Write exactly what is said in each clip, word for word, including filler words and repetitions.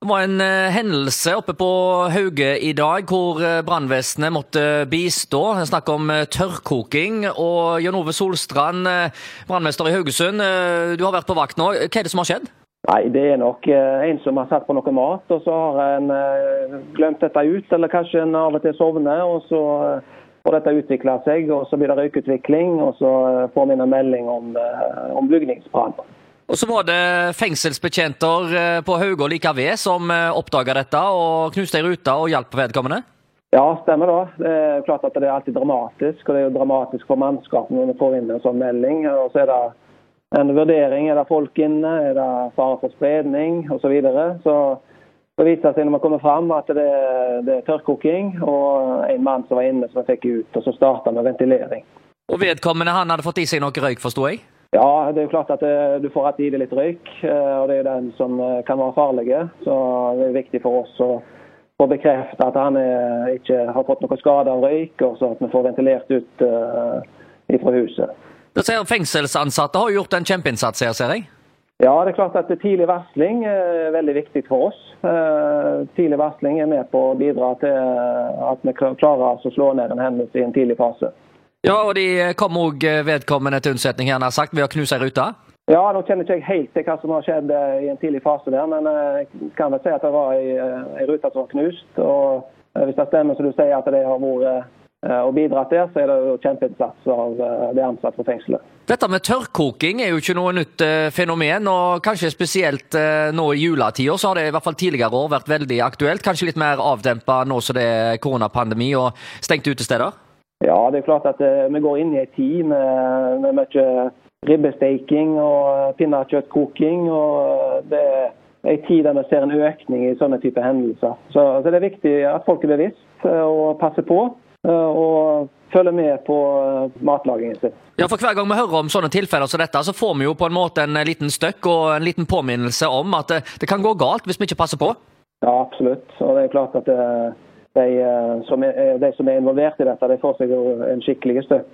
var en eh, hendelse oppe på Hauge i dag, hvor eh, brannvesenet måtte bistå. Snakk om eh, tørrkoking. Og Jan Ove Solstrand, eh, brannmester i Haugesund, eh, du har vært på vakt nå. Hva er det som har skjedd? Nei, det er nok eh, en som har satt på noe mat, og så har en eh, glemt dette ut, eller kanskje en av og til sovner, og så eh, får dette utvikle seg, og så blir det røykutvikling, og så eh, får vi en melding om, eh, om bygningsbrann. Og så var det fengselsbetjenter på Hauge og like ved som oppdaget dette og knuste i ruta og hjalp vedkommende? Ja, stemmer da. Det er klart at det er alltid dramatisk, og det er jo dramatisk for mannskapet når vi får inn en sånn melding. Og så er det en vurdering, er det folk inne, er det fare for spredning og så videre. Så det viser seg når vi kommer frem at det, det er tørrkoking, og en mann som var inne som vi fikk ut, og så startet med ventilering. Og vedkommende han hadde fått i seg noe røyk, forstod jeg? Ja, det er jo klart at det, du får alltid i det litt røyk, og det er den som kan være farlige. Så det er viktig for oss å få bekreftet at han er, ikke har fått noe skade av røyk, og så at vi får ventilert ut uh, fra huset. Det sier fengselsansatte har gjort en kjempeinnsats her, ser jeg? Ja, det er klart at tidlig varsling er veldig viktig for oss. Uh, tidlig varsling er med på å bidra til at vi klarer å slå ned en hendelse i en tidlig fase. Ja, og de kom også vedkommende til unnsetning her, har sagt, ved å knuse i ruta? Ja, nå kjenner ikke jeg helt til hva som har skjedd i en tidlig fase der, men jeg kan vel si at det var en ruta som var knust, og hvis det stemmer som du sier at det har vært og bidratt der, så er det jo kjempeinnsats av det ansatte på fengselet. Dette med tørrkoking er jo ikke noe nytt fenomen, og kanskje spesielt nå i juletiden, så har det i hvert fall tidligere år vært veldig aktuelt, kanskje litt mer avdempet nå som det er koronapandemi og stengte utesteder? Ja, det er klart at uh, vi går inn i en tid med, med mye ribbesteking og pinnekjøttkoking, og det er en tid der vi ser en økning i sånne type hendelser. Så, så det er viktig at folk er bevisst uh, og passer på uh, og følger med på uh, matlagingen sin. Ja, for hver gang vi hører om sånne tilfeller som dette, så får vi jo på en måte en liten støkk og en liten påminnelse om at det, det kan gå galt hvis vi ikke passer på. Ja, absolutt. Og det er klart at det De som, er, de som er involvert i dette, de får seg jo en skikkelig støkk.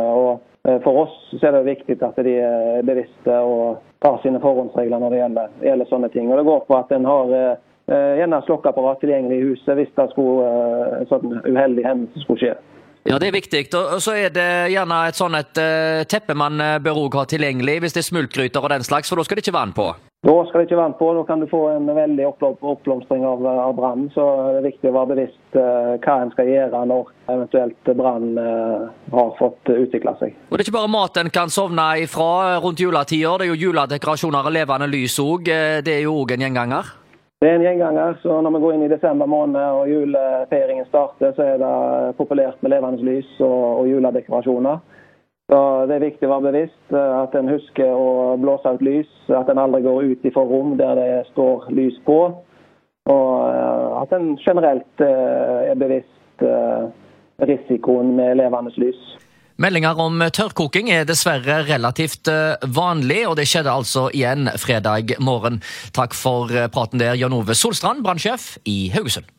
Og for oss så er det viktig at de er bevisste og tar sine forhåndsregler når det gjelder, gjelder sånne ting. Og det går på at en har gjerne slokkeapparat tilgjengelig i huset hvis det skulle, en sånn uheldig hendelse skulle skje. Ja, det er viktig. Og så er det gjerne et sånn et teppe man bør også ha tilgjengelig hvis det er smultgryter og den slags, for da skal det ikke vann på. Da skal det ikke vann på, da kan du få en veldig oppblomstring av, av brann, så det er viktig å være bevisst uh, hva en skal gjøre når eventuelt brann uh, har fått utvikle seg. Og det er ikke bare mat en kan sovne ifra rundt juletider, det er jo juledekorasjoner og levende lys også, det er jo også en gjenganger. Det er en gjenganger, så når vi går inn i desember måned og julefeiringen starter, så er det populært med levende lys og, og juledekorasjoner. Så det er viktig å være bevisst at en husker å blåse ut lys, at en aldri går ut i for rom der det står lys på, og at en generelt er bevisst risikoen med levende lys. Meldinger om tørrkoking er dessverre relativt vanlig, og det skjedde altså igjen fredag morgen. Takk for praten der, Jan Ove Solstrand, brannsjef i Haugesund.